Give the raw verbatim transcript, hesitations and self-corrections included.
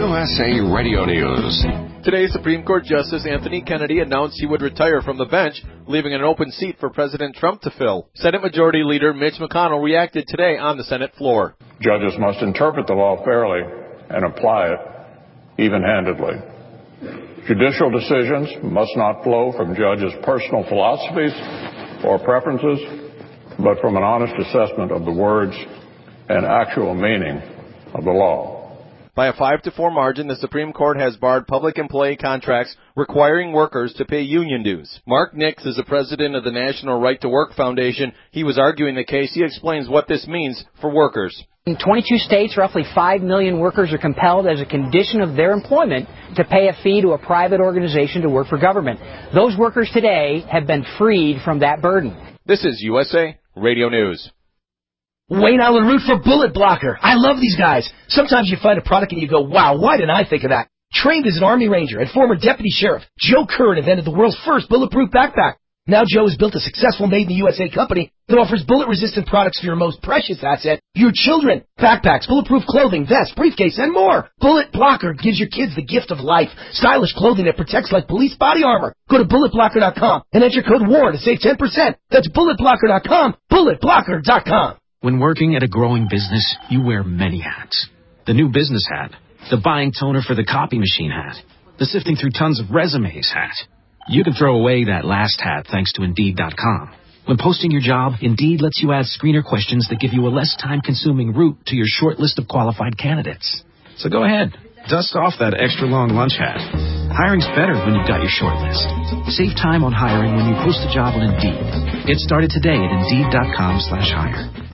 U S A Radio News. Today, Supreme Court Justice Anthony Kennedy announced he would retire from the bench, leaving an open seat for President Trump to fill. Senate Majority Leader Mitch McConnell reacted today on the Senate floor. Judges must interpret the law fairly and apply it even-handedly. Judicial decisions must not flow from judges' personal philosophies or preferences, but from an honest assessment of the words and actual meaning of the law. By a five to four margin, the Supreme Court has barred public employee contracts requiring workers to pay union dues. Mark Nix is the president of the National Right to Work Foundation. He was arguing the case. He explains what this means for workers. In twenty-two states, roughly five million workers are compelled as a condition of their employment to pay a fee to a private organization to work for government. Those workers today have been freed from that burden. This is U S A Radio News. Wayne Island Root for Bullet Blocker. I love these guys. Sometimes you find a product and you go, wow, why didn't I think of that? Trained as an Army Ranger and former Deputy Sheriff, Joe Curran invented the world's first bulletproof backpack. Now Joe has built a successful made-in-the-U S A company that offers bullet-resistant products for your most precious asset, your children. Backpacks, bulletproof clothing, vests, briefcase, and more. Bullet Blocker gives your kids the gift of life. Stylish clothing that protects like police body armor. Go to bullet blocker dot com and enter code WAR to save ten percent. That's bullet blocker dot com, bullet blocker dot com. When working at a growing business, you wear many hats. The new business hat, the buying toner for the copy machine hat, the sifting through tons of resumes hat. You can throw away that last hat thanks to Indeed dot com. When posting your job, Indeed lets you add screener questions that give you a less time-consuming route to your short list of qualified candidates. So go ahead, dust off that extra long lunch hat. Hiring's better when you've got your short list. Save time on hiring when you post a job on Indeed. Get started today at Indeed dot com slash hire.